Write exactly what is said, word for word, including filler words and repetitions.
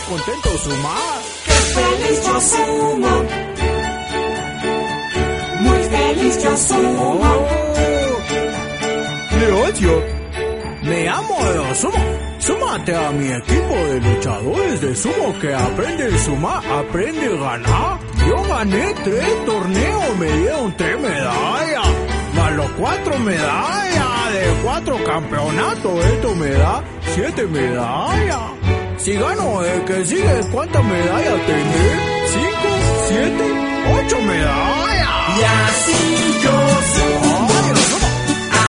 contento sumar. ¡Qué feliz yo sumo! Muy feliz yo sumo. Oh. Leoncio, me amo de sumo. Súmate a mi equipo de luchadores de sumo que aprende a sumar, aprende a ganar. Yo gané tres torneos, me dieron tres medallas. Más los cuatro medallas de cuatro campeonatos, esto me da siete medallas. Si gano el que sigue, ¿cuántas medallas tendré? Cinco, siete, ocho medallas. Y así yo sumo.